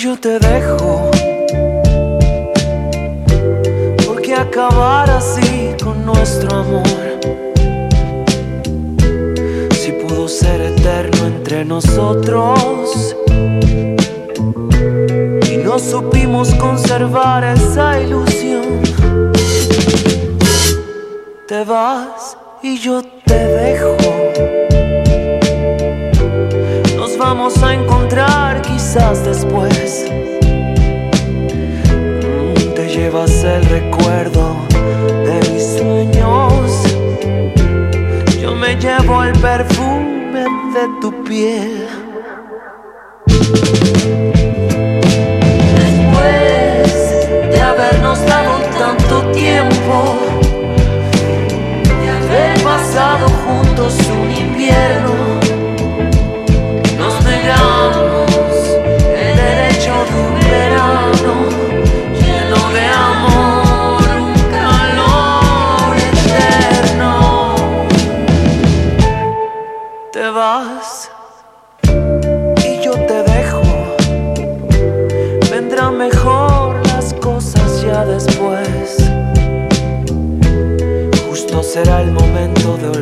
yo te dejo. ¿Por qué acabar así con nuestro amor? Si pudo ser eterno entre nosotros y no supimos conservar esa ilusión. Te vas y yo te dejo. Nos vamos a encontrar quizás después. Te llevas el recuerdo de mis sueños. Yo me llevo el perfume de tu piel. Después de habernos dado tanto tiempo, de haber pasado juntos un invierno, nos negamos el derecho de un verano lleno de amor, un calor eterno. Te vas y yo te dejo. Vendrán mejor las cosas ya después. Justo será el momento de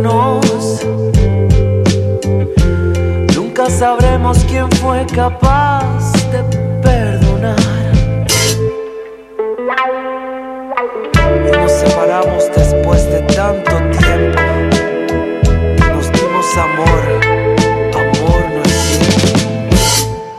olvidarnos. Nunca sabremos quién fue capaz